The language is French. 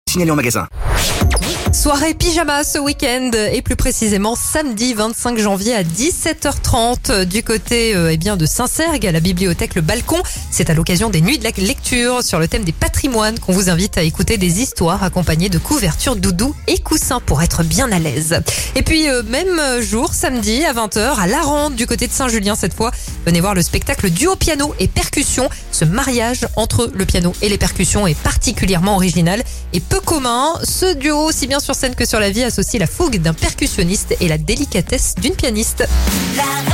Signalé en magasin. Soirée pyjama ce week-end et plus précisément samedi 25 janvier à 17h30 du côté de Saint-Sergue à la bibliothèque Le Balcon. C'est à l'occasion des nuits de la lecture sur le thème des patrimoines qu'on vous invite à écouter des histoires accompagnées de couvertures doudou et coussins pour être bien à l'aise. Et puis même jour samedi à 20h à Larende du côté de Saint-Julien cette fois. Venez voir le spectacle duo piano et percussion. Ce mariage entre le piano et les percussions est particulièrement original et peu commun. Ce duo, aussi bien sur scène que sur la vie, associe la fougue d'un percussionniste et la délicatesse d'une pianiste.